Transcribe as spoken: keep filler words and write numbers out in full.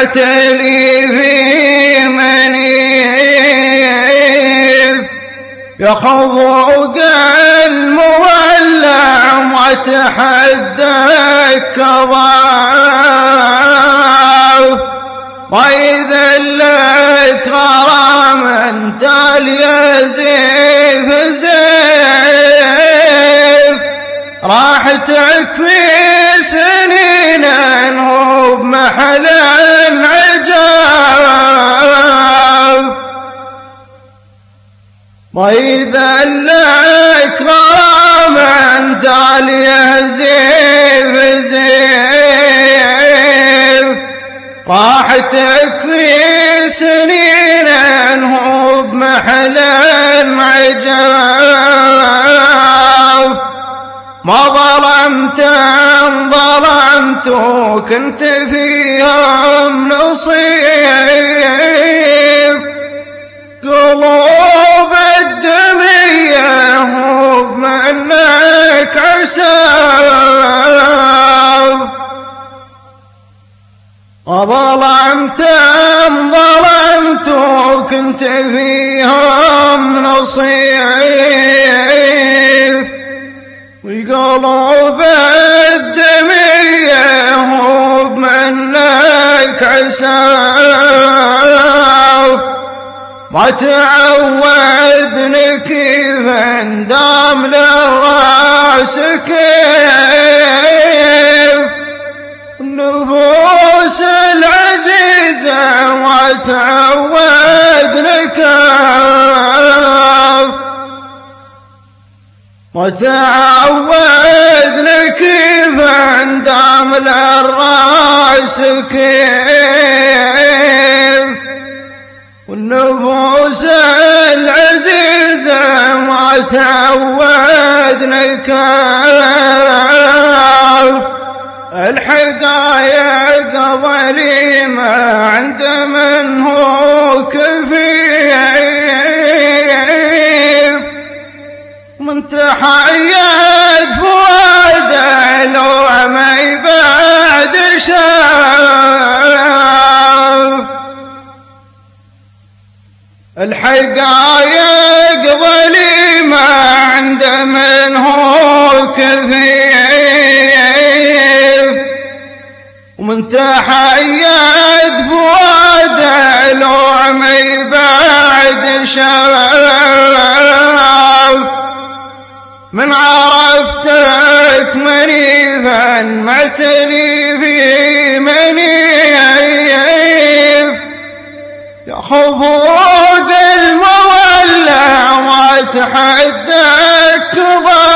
معتلي في منيف يخضوق المولع وتحدك كضاف وإذا لك غرام انت اليزيف زيف راحتك في سنين هو بمحل عجاف وإذا لك غرام انت اليزيف زيف راحتك في سنين هو بمحل عجاف ما ظلمت ظلمت وكنت فيهم نصيب قلوب الدمية هو بمنك عساف وظلمت ظلمت وكنت فيهم نصيب وقلوب الدمية هو بمنك عساف ما تعودني كيف اندام للراس كيف النفوس العزيزة ما تعودني كيف وتعودنا كيف اندام للراس كيف والنفوس العزيزة ما تعودنا كيف الحقايق ظليمة عند من هو كفيف من تحيد فؤاده لو ما يبعد شاف الحقايق ظليمة عند من هو كفيف ومن تحيد فؤاده لو ما يبعد شاف من عرفتك منيفا معتلي في منيف يا خفوق المولع ما تحدك